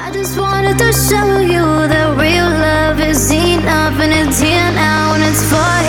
I just wanted to show you that real love is enough, and it's here now and it's for